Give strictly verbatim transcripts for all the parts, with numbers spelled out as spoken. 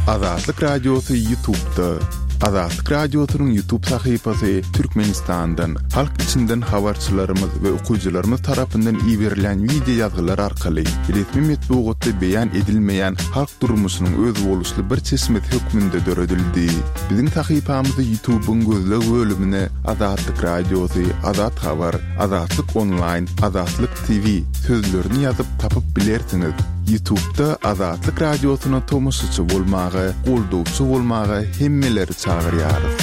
Azatlyk Radiosu YouTube'da. Azatlyk Radiosu'nun YouTube sayfasy Türkmenistan'dan, halk içinden habarçylarymyz we okuyjylarymyz tarapyndan iýerilen video ýazgylar arkaly resmi metbuatda beýan edilmeýän halk durmuşynyň öz boluşly bir çeşmet hökmünde döredildi. Biziň sayfamyzy YouTube'un gözleg bölümine Azatlyk Radiosu, Azat Habar, Azatlyk Online, Azatlyk T V sözlerini ýazyp tapyp bilersiňiz. YouTube'da Azatlyk Radiosu'na tomusçy bolmagy, goldowçy bolmagy hemmeleri çağırýarys.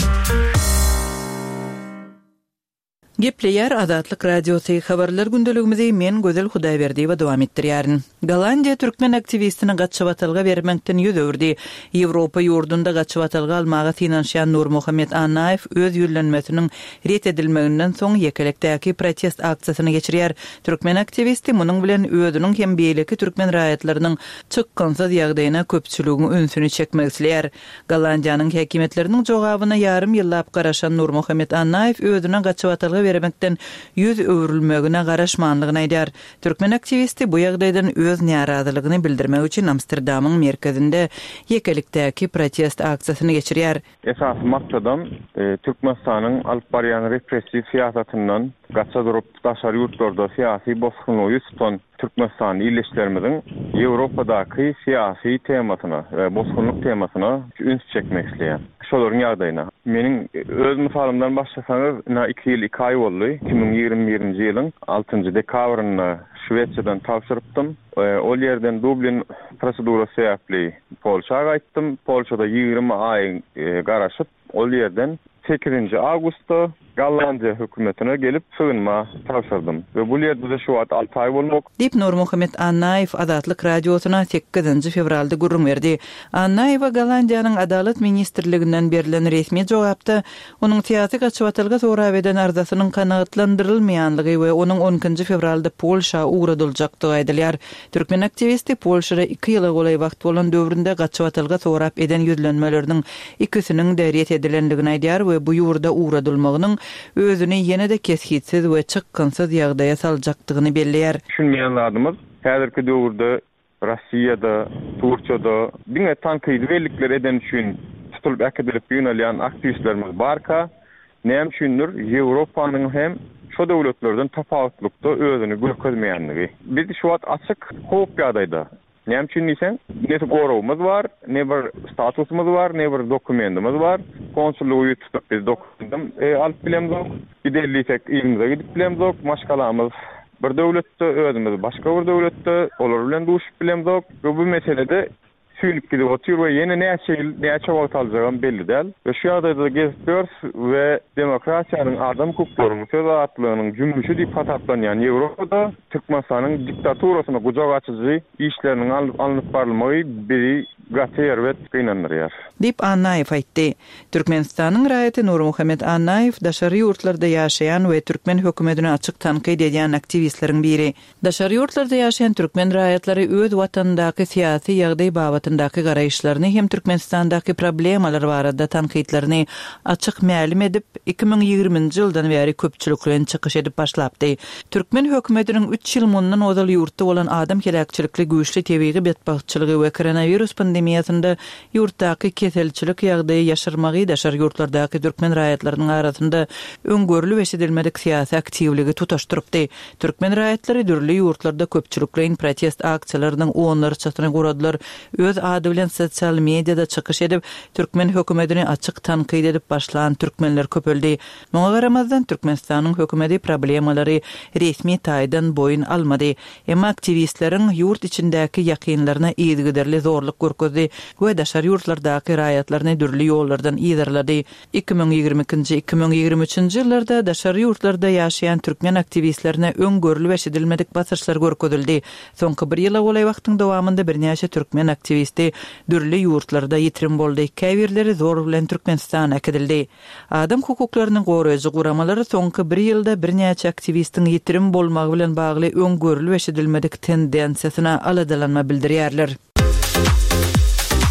Gepleyer Azatlyk Radiosu habarlar gündeligimizi men Gözel Hudaýberdiýewa dowam etdirýärin. Gollandiýa türkmen aktivistini gaçybatylga bermekden ýüz öwrdi. Ýewropa ýurdunda gaçybatylga almagy finansiýan Nurmuhammed Annaýew öz ýüllenmesiniň ret edilmeginden soň ýekelekdäki protest aksiýasyny geçirýär. Türkmen aktivisti munyň bilen özüniň hem beýleki türkmen raýatlarynyň çykkansa ýagdaýyna köpçüliginiň ünsüni çekmek isleýär. Gollandiýanyň häkimetleriniň jogabyna ýarym ýyllap garaşan Nurmuhammed Annaýew özüne gaçybatylga vermekden yüz öwrülmegine garaşmanlygyny aýdýar. Türkmen aktivisti bu ýagdaýdan öz narazylygyny bildirmek üçin Amsterdamyň merkezinde ýekelikdäki protest aksiýasyny geçirýär. Esas maksadam e, Türkmenistanyň alyp barýan repressiw siýasatyndan gaça durup daşary ýurtlarda syýasy bozgunlygy tutan Türkmenistan ýerleşlerimiziň Ýewropadaky syýasy temasyna we bozgunlyk temasyna üns çekmek isleýär. Şolaryň ýagdaýyna. Meniň öz mysalymdan başlasaňyz, iki ýyl iki ay boldy. iki bin ýigirme birinji ýylyň altynjy dekabryny Şweçýadan tapşyrypdym. Ol ýerden Dublin prosedurasy ýaply Polşaga gaýtdym. Polşada ýigirme ay garaşyp, ol ýerden sekizinji awgustda Gollandiýa hökümetine gelip sığınma tapşyrdym. Ve bu ýerde de şu wagt alty ay bolmak. Dip Nurmuhammed Annaýew Azatlyk Radiosuna sekizinji fevralda gurrun berdi. Annaýew Gollandiýanyň adalet ministrliginden berilen resmi jogapda onuň syýasy gaçybatylga sorap eden arzasynyň kanagatlandyrylmaýanlygy we onuň onunji fevralda Polşa uğradyljakdygy aýdylýar. Türkmen aktivisti Polşada iki ýyla golay wagt bolan döwründe gaçybatylga sorap eden ýüzlenmeleriniň ikisiniň de ret edilendigini aýdýar we bu ýurda uğradylymagynyň özüni ýene de keshitsiz we çykkansyz ýagdaýa saljakdygyny belleýär. Düşünmeýänlerimiz häzirki döwürde Russiýada, Turkiýada diňe tankydy wellikler eden üçin tutulyp äkedilip ýönelýän aktivistlerimiz barka, näme üçindir Ýewropanyň hem şu döwletlerden tapawatlykda özüni görkezmeýänligi. Biz şu wagt açyk hop ýagdaýda. Näme üçin diýsen, ne gorowumuz bar, ne bir statusumuz bar, ne bir dokumentimiz bar. Konsullugy tutup biz dokumentim e, alyp bilemzok. Giderliysek ýerimize gidip bilemzok. Maşgalamyz bir döwletde, özümiz başga bir döwletde, olar bilen duşup bilemzok. Bu meselede süýnüp gidip otur we ýene näçe ýyl, näçe wagt aljagyny belli däl. We şu ýagdaýda gezipdir we demokrasiýanyň adam hukuklarynyň söz azatlygynyň jümmüşi diýip hataplanýan Ýewropada Türkmenistanyň diktaturasyna gujak açyjy işleriniň alınıp barylmagy biri gatyr we gynanýar. Dip Annaýew aýtdy. Türkmenistanyň raýaty Nurmuhammed Annaýew daşary ýurtlarda ýaşaýan we türkmen hökümetine açyk tanqid edýän aktivistleriň biri. Daşary ýurtlarda ýaşaýan türkmen raýatlary öz watandaky syýasy ýagdaý babatyndaky garaýşlaryny hem Türkmenistandaky problemalar barada tanqidlerini açyk ma'lum edip iki bin ýigirminji ýyldan beri köpçüliklen çykyş edip başlapdy. Türkmen hökümetiniň üç ýyl mundan ozal ýurtda bolan adam kelekçilikli güýçli tebigy betbaççylygy we koronavirus pandemiýasynda ýurtdaky keselçilik ýagdaýy ýaşyrmagy daşary ýurtlardaky türkmen raýatlarynyň arasynda öňgörlü we şedilmedik syýasy aktivligi tutaşdyrypdy. Türkmen raýatlary dürli ýurtlarda köpçülikleň protest aksiýalarynyň onları çatyny guradylar. Öz ady bilen sosial mediada çykyş edip türkmen hökümetini açyk tanqid edip başlan türkmenler köpeldi. Muňa garamazdan Türkmenistanyň hökümeti problemalary resmi taýdan boyun almady. Emma aktivistleriň ýurt içindäki ýakynlaryna ýetgiderli zorluk görkezdi we daşary ýurtlardaky raýatlaryny dürli ýollardan ýyzarlady. iki bin ýigirme ikinji iki bin ýigirme üçinji ýyllarda daşary ýurtlarda ýaşaýan türkmen aktivistlerine öňgörlü we şedilmedik basyrçlar görkezildi. Soňky bir ýyla golay wagtyň dowamında bir näçe türkmen aktivisti dürli ýurtlarda ýitirim boldy. Käbirleri zor bilen Türkmenistana äkedildi. Adam hukuklarynyň goraýjy guramalary soňky bir ýylda bir näçe aktivistiň ýitirim bolmagy bilen bagly öňgörlü we şedilmedik tendensiýasyna aladalanma bildirýärler.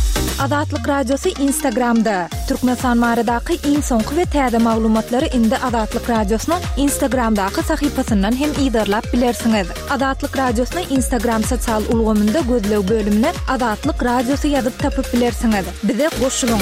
Azatlyk Radiosu Instagramda. Türkmenistan maradaky iň soňky we täze maglumatlary indi Azatlyk Radiosynyň Instagramdaky sahypasyndan hem ýa-da bilersiňiz. Azatlyk Radiosynyň Instagram sosial ulgamynda gözlew bölümine Azatlyk Radiosu ýazyp tapyp bilersiňiz. Bize goşulyň.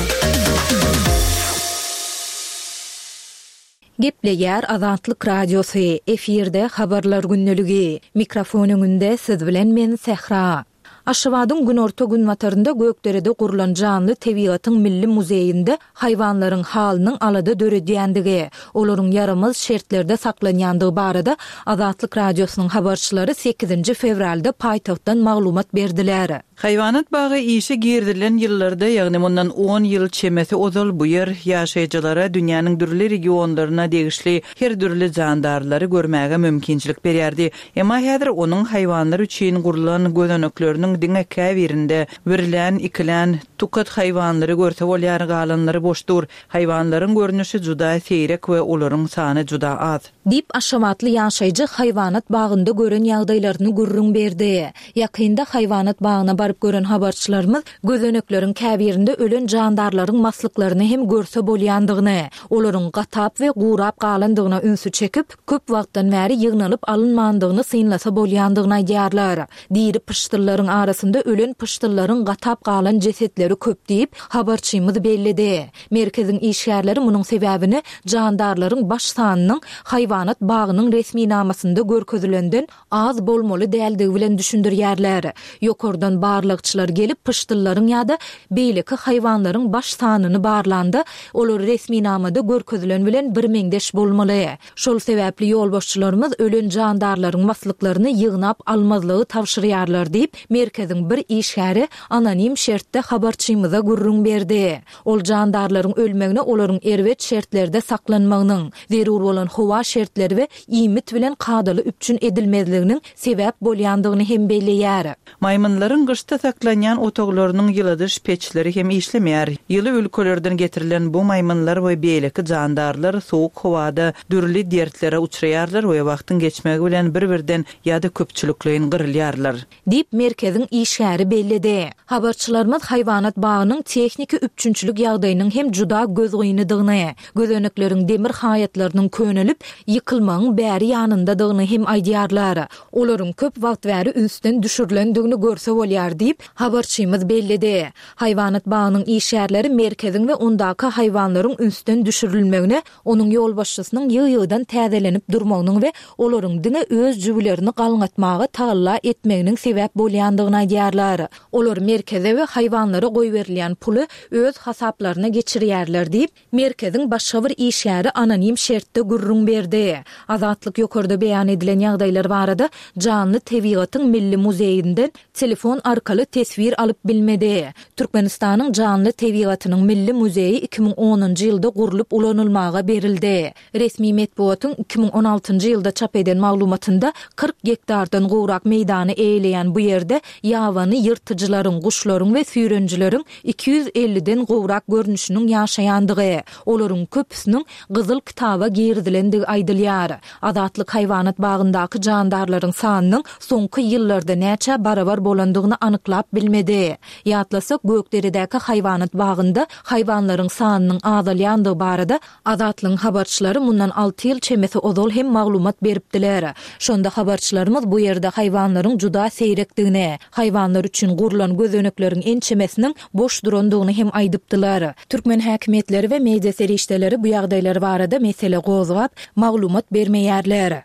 Gepleýär Azatlyk Radiosu, efirde habarlar günneligi. Mikrofonyňynda siz bilen men Sehra. Aşgabatyň günorta gün matarynda Gökderede gurulan canly tebigatyň milli muzeýinde haýwanlaryň halynyň alada döredýändigi, olaryň yaramaz şertlerde saklanýandygy barada Azatlyk Radiosynyň habarçylary sekizinji fevralda paýtagtdan maglumat berdiler. Haýwanat bagy işe girdilen ýyllarda, ýagny mundan on ýyl çemesi ozal bu ýer ýaşaýjylara dünýäniň dürli regionlaryna degişli her dürli jandarlary görmäge mümkinçilik berýärdi. Emma häzir onuň haýwanlar üçin gurulan gözönekleriniň diňe käbirinde birilen ikilen tukat haýwanlary görse bolýar, galanlary boşdur. Haýwanlaryň görnüşi juda seýrek we olaryň sany juda az. Dip aşamatly ýaşaýjy haýwanat bagynda gören ýagdaýlaryny gurrun berdi. Ýakynda haýwanat bagyna barıp gören habarçylarymyz gözönekleriň käbirinde ölen jandarlaryň maslyklaryny hem görse bolýandygyny, olaryň gatap we gurap galandygyna ünsü çekip köp wagtdan bäri ýygnalyp alynmandygyny synlasa bolýandygyna aýdýarlar. Diri pıştyrlaryň arasynda ölen pıştyrlaryň gatap galan jesetleri köp diýip habarçymyz bellidi. Merkeziň işgärleri munyň sebäbini jandarlaryň baş sanynyň haýwanat bagynyň resmi namasynda görkezilenden az bolmaly däldigi bilen düşündirýärler. Ýokardan barlykçylar gelip pıştyrlaryň ýa-da beýleki haýwanlaryň baş sanyny barlandy. Olar resmi namada görkezilen bilen bir meňdeş bolmaly. Şol sebäpli ýolbaşçylarymyz ölen jandarlaryň maslyklaryny ýygnap almazlygy tawşyrýarlar diýip merkeziň bir işgäri anonim şertde habarçymyza gurrun berdi. Ol jandarlaryň ölmegine olaryň erwet şertlerde saklanmagynyň, zerur bolan howa şertleri we iýmit bilen kadaly üpçün edilmezliginiň sebäp bolýandygyny hem belleýär. Maymunlaryň gışta saklanýan otoglarynyň ýyladyş peçleri hem işlemýär. Ýyly ülkelerden getirilen bu maymunlar we beýleki jandarlar soğuk howada dürli dertlere uçraýarlar we wagtyň geçmegi bilen bir-birden ýa-da köpçülikleýin gyrylýarlar. Dip merkeziň işgäri bellidi. Habarçylarymyz haýwanat bagynyň texniki üpçünçilik ýagdaýynyň hem juda göz goýunydygyny, gözönekleriň demir haýatlarynyň könelip ýykylmagyň bäri ýanyndadygyny hem aýdýarlar. Olaryň köp wagt bäri ünsden düşürilendigini görse bolýar diýip habarçymyz bellidi. Haýwanat bagynyň işgärleri merkeziň we ondaky haýwanlaryň ünsden düşürilmegine onuň ýolbaşçysynyň ýygy-ýygydan täzelenip durmagynyň we olaryň diňe öz jübilerini galňatmagy taýla etmeginiň sebäp bolýandygyny aýdýarlar. Olar merkeze we haýwanlara goýberilýän puly öz hasaplaryna geçirýärler diýip merkeziň başga bir işgäri anonim şertde gurrun berdi. Azatlyk ýokarda beýan edilen ýagdaýlar barada canly tebigatyň milli muzeýinden telefon arkaly tesvir alyp bilmedi. Türkmenistanyň canly tebigatynyň milli muzeyi iki ming onunji ýylda gurulyp ulanylmaga berildi. Resmi metbuatyň iki ming on altynji ýylda çap eden maglumatynda kırk gektardan gowrak meýdany eýleýän bu ýerde ýawany ýyrtyjylaryň, guşlaryň we süýrenjileriň iki yüz elliden gowrak görnüşiniň ýaşaýandygy, olaryň köpüsiniň gyzyl kitaba girdilendigi aýdylýar. Azatlyk haýwanat bagyndaky jandarlaryň sanynyň soňky ýyllarda näçe barabar bolandygyny anyklap bilmedi. Ýatlasak Gökderedäki haýwanat bagynda haýwanlaryň sanynyň azalýandygy barada Azatlyň habarçylary mundan alty ýyl çemesi ozal hem maglumat beripdiler. Şonda habarçylarymyz bu ýerde haýwanlaryň juda seýrekdigini, haýwanlar üçin gurulan gözönekleriň en çemesiniň boş durandygyny hem aýdypdylar. Türkmen häkimetleri we media serişdeleri bu ýagdaýlar barada mesele gozgap maglumat bermeýärler.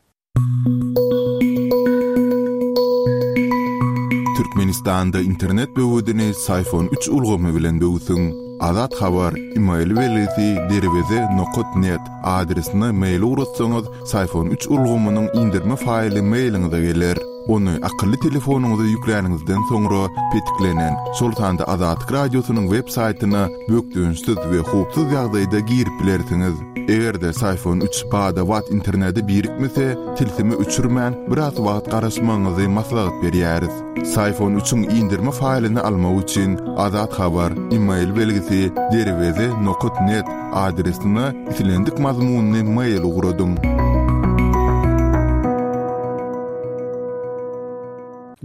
Türkmenistanda internet böwüdini Sayfon üç ulgamy bilen böwüsüň. Azat habar email welisi derweze nokta net adresine mail uratsaňyz Sayfon üç ulgamynyň indirme faýly mailiňize geler. Onu akıllı telefonunuza yükleýäningizden soňra petiklenen Sultanda Azatlyk Radiosynyň web saýtyna bökdüňsiz we hupsuz ýagdaýda girip bilersiňiz. Egerde Sayfon üç bada wat interneti birikmese, tilsimi üçürmän biraz wagt garaşmagyňyzy maslahat berýäris. Sayfon üçüň indirme faýlyny almak üçin Azat habar email belgisi derweze nokta net adresine itilendik mazmunyny mail uguradyň.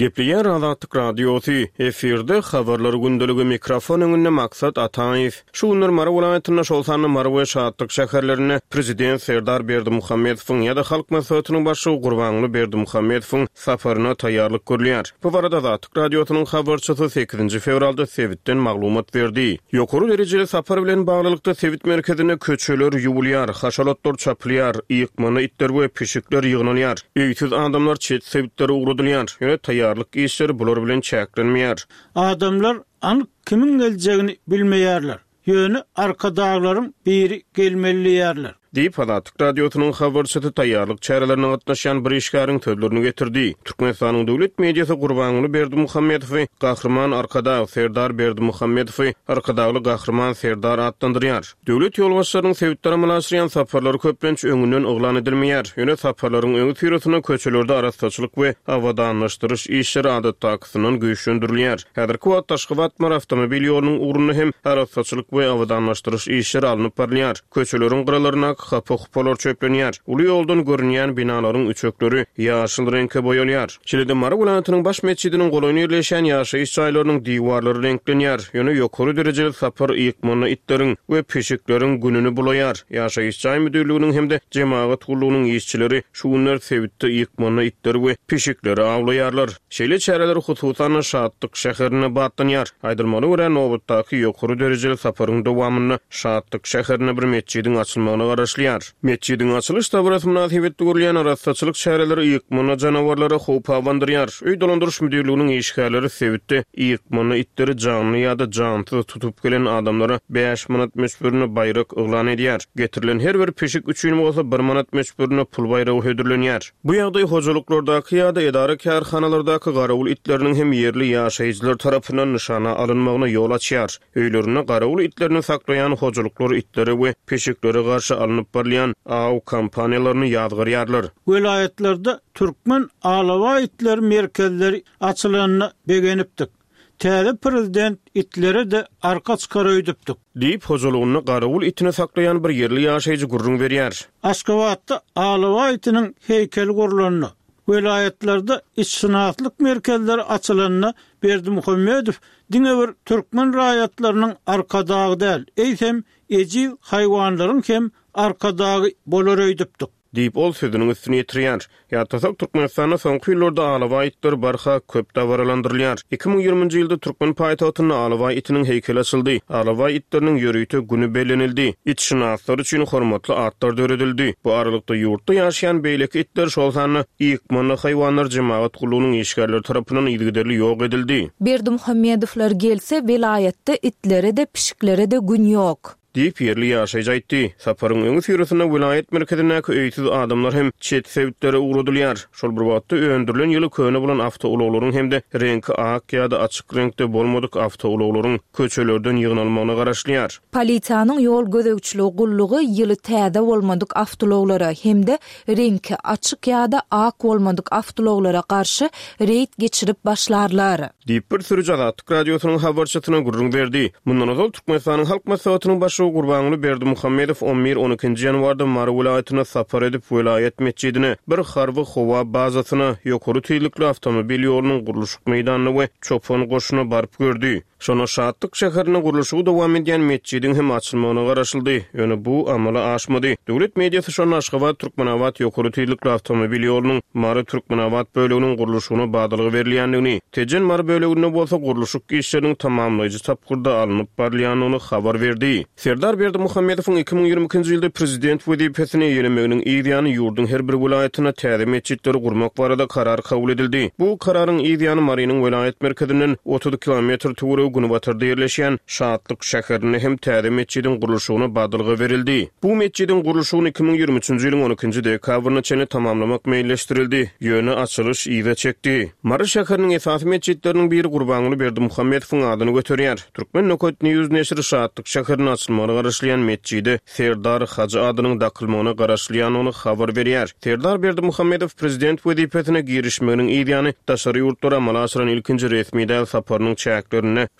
Gepliyer Azatlyk Radiosu efirde habarlar gündeligi mikrofon öňünde maksat Ataýew. Şu günler Mara welaýatyna şolsany Mara we Şatlyk şäherlerine prezident Serdar Berdimuhammedowyň ýa-da halk maslahatynyň başçy Gurbanly Berdimuhammedowyň safaryna taýýarlyk görülýär. Bu barada Azatlyk Radiosynyň habarçysy sekizinji fevralda Sewitden maglumat berdi. Ýokary derejeli safar bilen baglykda Sewit merkezine köçeler ýuwulýar, haşalatlar çapylýar, ýykmany itler we pişikler ýygnalýar. Öýtüz adamlar çet Sewitleri ugrudylýar. Ýöne taýýarlyk işleri bular bilen çäklenmeýär. Adamlar anyk kimin geljegini bilmeýärler. Ýöne arkadaglaryň biri gelmeliyärler. Diýip Azatlyk Radiosynyň habarçysy taýýarlyk çärelerini gatnaşan bir işgäriň sözlerini getirdi. Türkmenistanyň döwlet mediýasy Gurbanly Berdimuhammedowy gahrman arkada Serdar Berdimuhammedowy arkadagly gahrman Serdar atlandyrýar. Döwlet ýolbaşçylarynyň Sewitler münasirýan safarlary köplenç öňünden oglan edilmeýär. Ýöne safarlaryň öňü sürüsine köçelerde araççylyk we awadanlaşdyryş işleri adatdakysynyň güýçlendirilýär. Häzirki wagtda Taşkent avtomobil ýolunyň uruny hem araççylyk we awadanlaşdyryş işleri alınıp barylýar. Köçeleriň gyralaryna hapok-polar çöplenýär. Uly ýoldan görünýän binalaryň üçekleri ýaşyl reňke boýalýar. Çilede Mara welaýatynyň baş meçidiniň golaýyny ýerleşen ýaşaýyş çaýlarynyň diwarlary reňklenýär. Ýöne ýokary derejeli sapar ýykmany itleriň we peşikleriň gününi bulaýar. Ýaşaýyş çaý müdürliginiň hemde jemaat gurulunyň işçileri şu günler Sewitde ýykmany itleri we peşikleri awlaýarlar. Şeýle çäreler hususan Şatlyk şäherine batlanýar. Aýdyrmaly bilen nowatdaky ýokary derejeli saparyň dowamyny Şatlyk şäherine bir meçidiň açylmagyna garaşlyar. Meçidiň açylyş dabarasy münasibetli görülýän araççylyk çäreleri ýykmany janawarlara howp awandyrýar. Öý dolandyryş müdürliginiň işgärleri Sewitde ýykmany itleri janly ýa-da janty tutup gelen adamlara beş manat meşburyny baýrak oglan edýär. Getirilen her bir peşik üçin bolsa bir manat meşburyny pul baýragy hödürlenýär. Bu ýagdaý hojalykllardaky ýa-da edara kärhanalardaky garawul itleriniň hem yerli ýaşaýjylar tarapyndan nyşana alynmagyna ýol açýar. Öýlerine garawul itlerini saklaýan hojalyklar itleri we peşiklere garşy alınıp barlayan aw kampaniýalaryny ýadgyrýarlar. Welaýatlarda türkmen alawa itler merkezleri açylanyny begenipdik. Täze prezident itlere de arka çykarypdyk. Diýip hojalygyny garawul itini saklaýan bir yerli ýaşaýjy gurrun berýär. Aşgabatda alawa itiniň heykeli gurulanyny, welaýatlarda içsinatlyk merkezleri açylanyny Berdimuhammedow diňe bir türkmen raýatlarynyň arkadagy däl, eýsem ejil haýwanlaryň hem arkadagy bolar öýdüpdik. Diýip ol sözüniň üstüne ýetirýär. Ýa-da Türkmenistana soňky ýyllarda alawa itler barha köp dawarlandyrylýar. iki ming ýygrymynjy ýylda Türkmen paýtagtyna alawa itiniň heykeli açyldy. Alawa itleriniň ýörüýte güni bellenildi. İtşinaslar üçin hormatly atlar döredildi. Bu aralykda ýurtda ýaşaýan beýleki itler şol sany ýykmany haýwanlar jemaat gulunyň işgärleri tarapyndan ýygyderli ýok edildi. Berdimuhammedowlar gelse welaýatda itlere de pişiklere de gün ýok. Diýip yerli ýaşaýjy aýtdy. Saparyň öňü sürüsine welaýat merkezindäki öýtüz adamlar hem çet Sewitleri ugrudylýar. Şol bir wagtda öndürilen ýyly köne bolan awtoulaklaryň hemde reňki ak ýa-da açyk reňkde bolmadyk awtoulaklaryň köçelerden ýygnalmagyna garaşlýar. Polisiýanyň ýol gözegçiligi gullugy ýyly täze bolmadyk awtoulaklara hemde reňki açyk ýa-da ak bolmadyk awtoulaklara garşy reýt geçirip başlarlar. Diýip bir sürü Azatlyk Radiosynyň habarçysyna gurrun berdi. Mundan öňe Türkmenistanyň halk maslahatynyň baş Gurbanly Berdimuhammedow on bir on ikinji ýanwarda Mara welaýatyna sapar edip welaýat meçidine bir harby howa bazasyna ýokary tüýlükli awtomobil ýolunyň guruluş meýdanyna we çopon goşuna baryp gördü. Şonu Şatlyk şäherine guruluşy dowam edýän meçidiň hem açylmagyna garaşyldy. Ýöne bu amala aşmady. Döwlet mediýasy şonu Aşgabat Türkmenawat ýokary tüýlükli awtomobil ýolunyň Mara Türkmenawat böleginiň guruluşyna baglygy berilýändigini, tejen Mara bölegine bolsa guruluşyk işleriniň tamamlaýjy tapgyrda alınıp barylýanyny habar berdi. Serdar Berdimuhammedowyň iki ming ýygrimi ikinji ýylda prezident wezipesine ýelemeginiň ýygyny ýurdun her bir welaýatyna täze meçitleri gurmak barada karar kabul edildi. Bu kararyň ýygyny Marynyň welaýat merkezinden otuz kilometr töwereg Günübatyrda ýerleşýän Şatlyk şäherine hem täze meçidiň guruluşyna baglygy berildi. Bu meçidiň guruluşyny iki ming ýygrimi üçinji ýylyň on ikinji dekabryna çenli tamamlamak meýilleşdirildi. Ýöne açylış ýyga çekdi. Mary şäheriniň esasy meçitleriniň biri Gurbanly Berdimuhammedowyň adyny göterýär. Türkmen Nököt News neşri Şatlyk şäherine açylmagyna garaşlyan meçidi Serdar Hacı adynyň dakylmagyna garaşlýanyny habar berýär. Serdar Berdimuhammedow prezident wezipesine girişmeginiň ýygyny daşary ýurtlara amal aşyran ilkinji resmi däl saparynyň çäklerini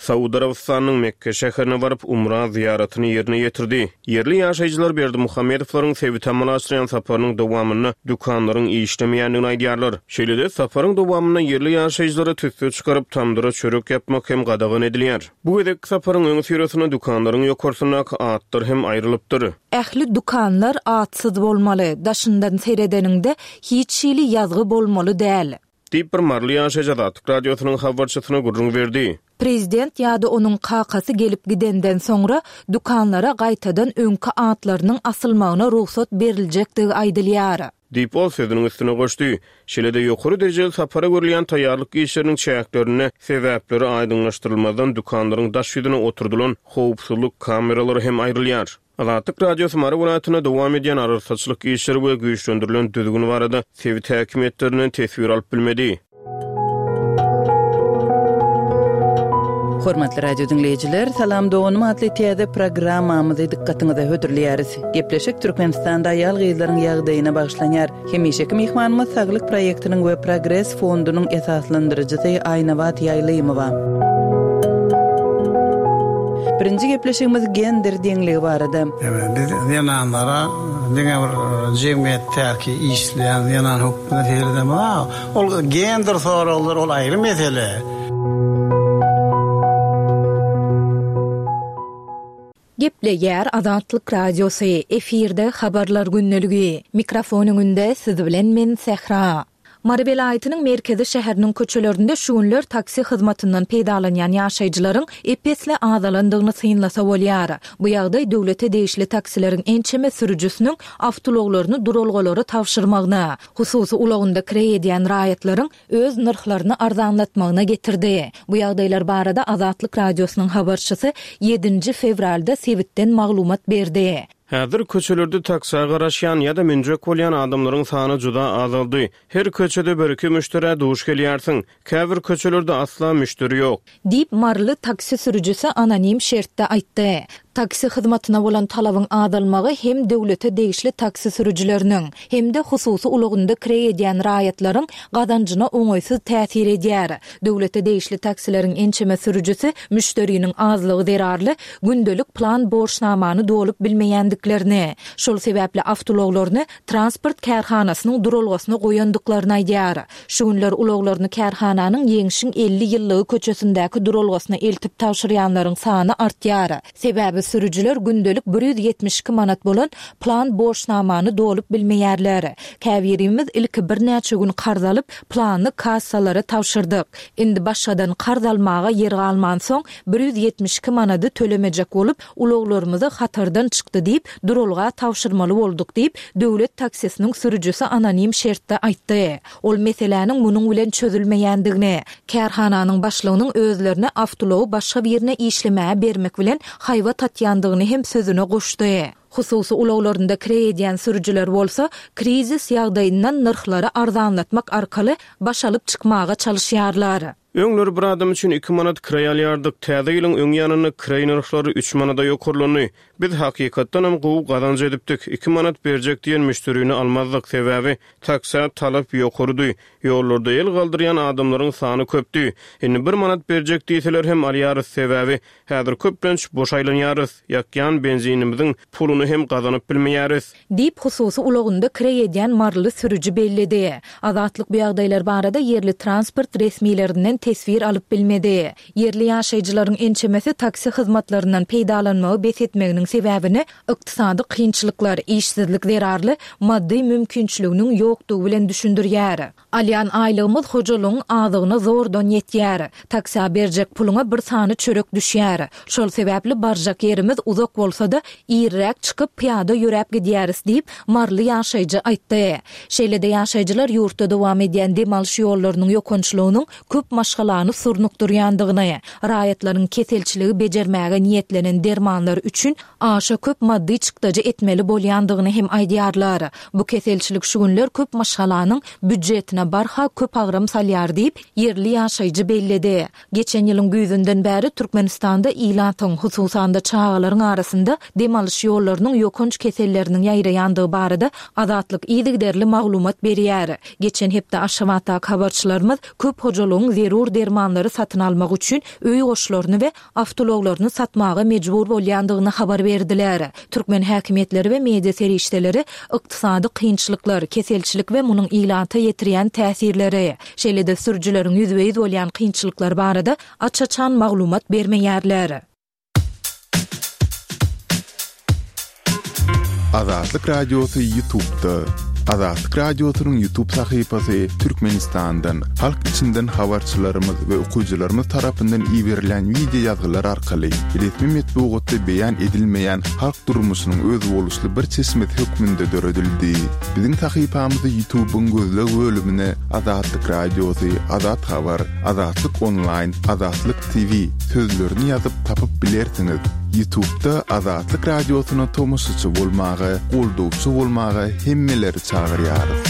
Saudi Arabistanyň Mekke şäherine baryp umra ziyaretini ýerine ýetirdi. Yerli ýaşaýjylar Berdimuhammedowyň Sewit amalaşdyrýan saparynyň dowamyny dukanlaryň işlemeýändigini aýdýarlar. Şeýlede saparyň dowamyny yerli ýaşaýjylary tüsü çykaryp tamdyra çörek ýapmak hem gadagan edilýär. Bu gedek saparyň öňü süresine dukanlaryň ýokursyna atlar hem aýrylypdyr. Ähli dukanlar atsyz bolmaly, daşyndan seredeninde hiç şeýli ýazgy bolmaly däl. Diýip bir marly ýaşaýjat radiosynyň habarçysyna gurrun berdi. Prezident ýa-da onuň kakasy gelip gidenden soňra dukanlara gaýtadan öňki atlarynyň asylmagyna ruhsat beriljekdigi aýdylýar. Diýip ol sözüniň üstüne goşdy. Şeýlede ýokary derejeli sapara görülýän taýýarlyk işleriniň çäklerini sebäpleri aýdynlaşdyrylmadan dukanlaryň daş ýüzüne oturdulan howpsuzlyk kameralary hem aýrylýar. Azatlyk radiosu Mara welaýatyna dowam edýän ararsaçlyk işleri we güýçlendirilen düzgün barada Sewit häkimetlerinden tesbir alyp bilmedi. Hormatly radio dinleyijiler, salam dowun atly täze programmamyzy dikkatiňize hödürleýäris. Gepleşik Türkmenistanda aýal gyzlaryň ýagdaýyna bagşlanýar. Hemişeki mehmanymyz Saglyk proýektiniň we Progress fondunyň esaslandyrjysy Aýnawat Ýaýlymowa. Birinji gepleşigimiz gender deňligi barada. Evet, ýananlara diňe bir jemgyýetdäki işleýän ýanan hökümet ýerdem, ol gender soralar ol aýry mesele. Gepleýär Azatlyk radiosu, efirde habarlar günneligi. Mikrofonuň önünde siz bilen men Sehra. Mara welaýatynyň merkezi şäheriniň köçelerinde şu günler taksi hyzmatyndan peýdalanýan ýaşaýjylaryň epesle azalandygyny synlasa bolýar. Bu ýagdaý döwlete degişli taksileriň ençeme sürüjüsiniň awtologlaryny duralgalary tawşyrmagyna, hususy ulagynda kiredýän raýatlaryň öz narhlaryny arzanlatmagyna getirdi. Bu ýagdaýlar barada Azatlyk radiosynyň habarçysy ýedinji fevralda Sewitden maglumat berdi. Häzir köçelerde taksiga garaşýan ýa-da minjek bolýan adamlaryň sany juda azaldy. Her köçede bir-iki müşteri duş gelýärsiň. Käbir köçelerde asla müşteri ýok. Diýip marly taksi sürüjüsi anonim şertde aýtdy. Taksi hyzmatyna bolan talabyň azalmagy hem döwlete degişli taksi sürüjüleriniň hem de hususy ulagynda kiredýän raýatlaryň gazanjyna oňaýsyz täsir edýär. Döwlete degişli taksileriň ençeme sürüjüsi müşteriniň azlygy zerarly gündelik plan borçnamany dolup bilmeýändiklerini, şol sebäpli awtologlaryny transport kärhanasynyň duralgasyna goýandyklaryny aýdýar. Şu günler ulaglaryny kärhananyň ýeňişiň elli ýyllygy köçesindäki duralgasyna eltip tawşyrýanlaryň sany artýar. Sebäbi sürüjüler gündelik bir yüz ýetmiş iki manat bolan plan borçnamany dolup bilmeýärler. Käbirimiz ilki bir näçe gün qarz alyp planny kassalara tawşyrdyk. Indi başgadan qarz almaga yer galman soň bir yüz ýetmiş iki manady tölemejek bolup ulaglarymyzy hatardan çykdy diýip duralga tawşyrmaly bolduk diýip döwlet taksisiniň sürüjüsi anonim şertde aýtdy. Ol meseleniň munyň bilen çözülmeýändigini, kärhananyň başlygynyň özlerine awtology başga bir ýerine işlemäge bermek bilen haýwa tatyandygyny hem sözüne goşdy. Hususy ulaglarynda kiredýän sürüjüler bolsa, krizis ýagdaýyndan narhlary arzanlatmak arkaly baş alyp çykmaga çalışýarlar. Öňleri bir adam üçin iki manat kiraý alýardyk. Täze ýylyň öň ýanyny kiraý narhlary üç manada ýokurlany. Biz hakykatdan hem gowy gazanç edipdik. iki manat berjek diýen müşterini almazdyk sebäbi taksa talap ýokurdy. Ýollarda el galdyrýan adamlaryň sany köpdi. Indi bir manat berjek diýseler hem alýarys sebäbi häzir köplenç boş aýlanýarys. Ýakýan benzinimiziň puluny hem gazanyp bilmeýäris. Diýip hususy ulagynda kiredýän marly sürüjü bellidi. Azatlyk bu ýagdaýlar barada yerli transport resmiýlerinden tesbir alyp bilmedi. Yerli ýaşaýjylaryň ençemesi taksi hyzmatlarynyň peýdalanmagy besetmeginiň sebäbini ykdysady kynçylyklar, işsizlik zerarly maddi mümkinçiliginiň ýokdugy bilen düşündirýär. Alýan aýlygymyz hojalygyň azygyna zordan ýetýär. Taksiga berjek puluňa bir sany çörek düşýär. Şol sebäpli barjak yerimiz uzak bolsa-da ýerräk çykyp piýada ýörep gidýäris diýip marly ýaşaýjy aýtdy. Şeýlede ýaşaýjylar ýurtda dowam edýän demaliş ýollarynyň ýokunçlygynyň köp maşgalany surnukdurýandygyny, raýatlaryň keselçiligi bejermäge niýetlenen dermanlar üçin aşa köp maddi çykdaja etmeli bolýandygyny hem aýdýarlar. Bu keselçilik şu günler köp maşgalanyň büdjetine barha köp agram salýar diýip yerli ýaşaýjy bellidi. Geçen ýylyň güýünden bäri Türkmenistanda ilantyň hususanda çağalaryň arasynda demaliş ýollarynyň ýokunç keselleriniň ýaýraýandygy barada Azatlyk ýygyderli maglumat berýär. Geçen hepde Aşgabatda habarçylarymyz köp hojalygyň zero zarur dermanlary satyn almak üçin öý goşlaryny we awtologlaryny satmaga mejbur bolýandygyny habar berdiler. Türkmen häkimetleri we media serişdeleri ykdysady kynçylyklar, keselçilik we munyň ilanta ýetirýän täsirleri, şeýle-de sürjüleriň ýüzbeýiz bolýan kynçylyklar barada açaçan maglumat bermeýärler. Azatlyk Radiosu YouTube'da. Azatlyk Radiosu'nun YouTube sahypasy Türkmenistan'dan, halk içinden habarçylarymyz we okuyjylarymyz tarapyndan ýiberilen video ýazgylar arkaly resmi metbuatda beýan edilmeýän halk durmuşynyň öz boluşly bir çeşmet hökmünde döredildi. Biziň sahypamyzy YouTube'un gözleg bölümine Azatlyk Radiosu, Azat Habar, Azatlyk Online, Azatlyk T V sözlerini ýazyp tapyp bilersiňiz. YouTube'da Azatlyk Radiosu'na tomoşçy bolmagy, goldowçy bolmagy hemmeleri çağırýarys.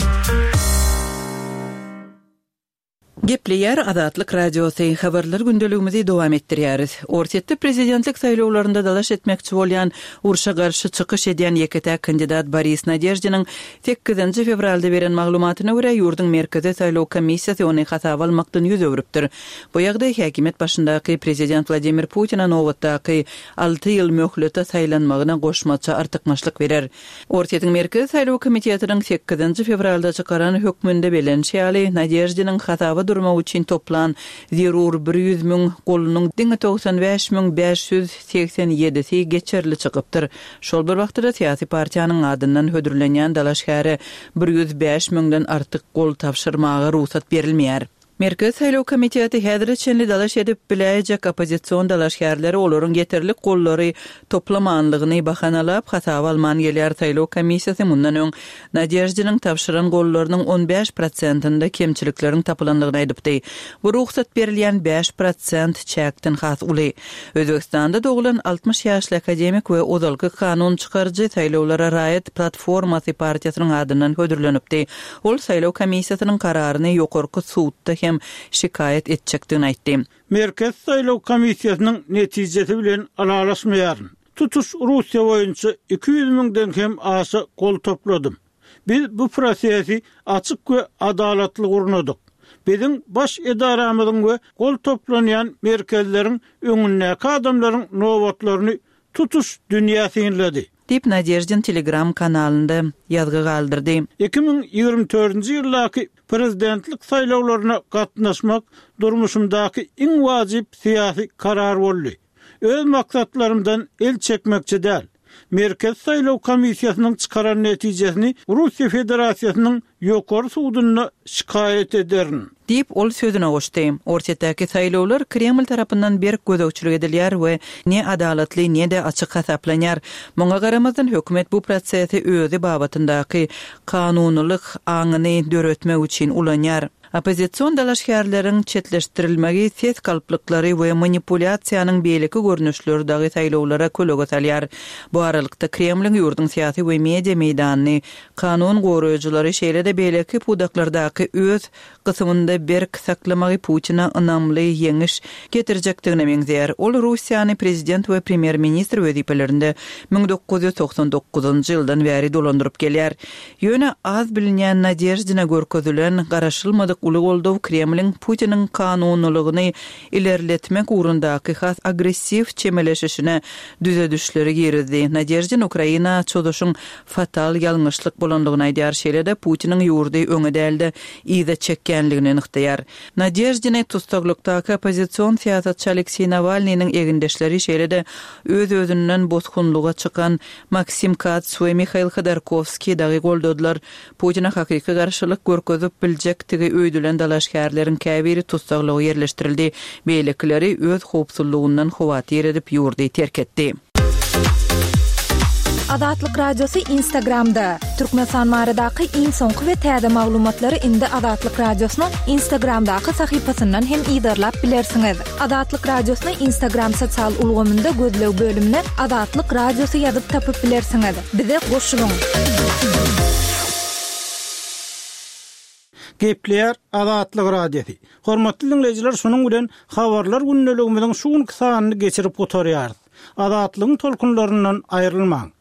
Gepleyer Azatlyk Radiosu habarlar gündeligimizi dowam etdirýäris. Orsetde prezidentlik saýlawlarynda dalaş etmekçi bolýan urşa garşy çykyş edýän ýekete kandidat Boris Nadejdiň sekizinji fevralda beren maglumatyna görä ýurdun merkezi saýlaw komissiýasy ony hasaba almakdan ýüz öwrüpdir. Bu ýagda häkimet başyndaky prezident Vladimir Putin nowatdaky alty ýyl möhlete saýlanmagyna goşmaça artykmaçlyk berer. Orsetdiň merkezi saýlaw komitetining sekizinji fevralda çykaran hökmünde belenşýäli Nadejdiň hasaba durma üçin toplan zerur bir ýüz miň golunyň diňe doksan beş miň beş ýüz seksen ýedi geçerli çykypdyr. Şol bir wagtda syýasy partiýanyň adyndan hödürlenýän dalaşgary bir ýüz beş miňden artyk gol tapşyrmagy ruhsat berilmeýär. Merkez saýlaw komiteti häzir çenli dalaş edip biläjek opozisiýon dalaşgärleri olaryň getirlik gollary toplamanlygyny bahanalap hasaba alman gelýär. Saýlaw komissiýasy mundan öň Nadejdiň tapşyran gollarynyň on beş prosentinde kemçilikleriň tapylandygyny aýdypdy. Bu ruhsat berilýän beş prosent çäkden has uly. Özbekistanda doglan altmış ýaşly akademik we ozalky kanun çykarjy saýlawlara raýat platformasy partiýasynyň adyndan hödürlenipdi. Ol saýlaw komissiýasynyň kararyny ýokarky suwtda hem şikayet etjekdigini aýtdy. Merkez saýlaw komissiýasynyň netijesi bilen alalaşmaýar. Tutuş Russiýa boýunça iki ýüz miňden hem aşy gol topladym. Biz bu prosesi açyk we adalatly gurnadyk. Biziň baş edaramyzyň we gol toplanýan merkezleriň öňündäki adamlaryň nowatlaryny tutuş dünýäsi inledi. Dip Nadejdiň Telegram kanalynda ýazgy galdyrdy. iki miň ýygrimi dördünji ýyllaky prezidentlik saýlawlaryna gatnaşmak durmuşymdaky iň wajyp syýasy karar boldy. Öz maksatlarymdan el çekmekçi däl. Merkez saýlaw komissiýasynyň çykaran netijesini Russiýa Federasiýasynyň ýokary suwdyna şikayet ederin. Dip ol sözüne goşdy. Orsetdäki saýlawlar Kreml tarapyndan berk gözegçilik edilýär we ne adalatly ne de açyk hasaplanýar. Muňa garamazdan hökümet bu prosesi özi babatyndaky kanunylyk aňyny döretmek üçin ulanýar. Opozisiýon dalaşgärleriň çetleşdirilmegi, ses kalplyklary we manipulyasiýanyň beýleki görnüşleri dagy saýlawlara kölega salýar. Bu aralykda Kremliň ýurdun syýasy we media meýdanyny kanun goraýjylary şeýle-de beýleki pudaklardaky öz kısmında berk saklamagy Putina ynamly ýeňiş getirjekdigine meňzeýär. Ol Russiýany prezident we premier ministr weziplerinde ming dokuz ýüz toksan dokuzunji ýyldan bäri dolandyryp gelýär. Ýöne az bilinýän Nadejdiňe görkezülen garaşylmadyk uly goldaw Kremliň Putiniň kanunylygyny ilerletmek ugrundaky has agressiw çemeleşişine düze düşleri girdi. Nadejdiň Ukraina çoduşyň fatal ýalňyşlyk bolandygyny aýdýar. Şeýle-de Putiniň ýurdy öňe däldi ýa-da çekkenligini nyhtaýar. Nadejdiň tustaglykdaky opozisiýon syýasatçy Aleksey Navalnyň egindeşleri şeýle-de öz özünden bozgunluga çykan Maksim Kats we Mikhail Khodorkovskiy dagy goldadylar. Putinä hakyky garşylyk görkezip biljekdigi öýdülen dalaşgärleriň käbiri tustaglygy ýerleşdirildi. Beýlekleri öz howpsuzlygyndan howatyr edip ýurdy terk etdi. Azatlyk Radiosu Instagramda. Türkmenistan maradaky iň soňky we täze maglumatlary indi Azatlyk Radiosynyň Instagramdaky sahypasynyň hem ýydarlap bilersiňiz. Azatlyk Radiosynyň Instagram sosial ulgamynda gözleg bölümine Azatlyk Radiosu ýazyp tapyp bilersiňiz. Bize goşulyň. Gepleyer Azatlyk Radiosu. Hormatly dinleyijiler, şonuň bilen habarlar gündeligimiziň şu sanyny geçirip oturýar. Azatlygyň tolkunlaryndan aýrylmaň.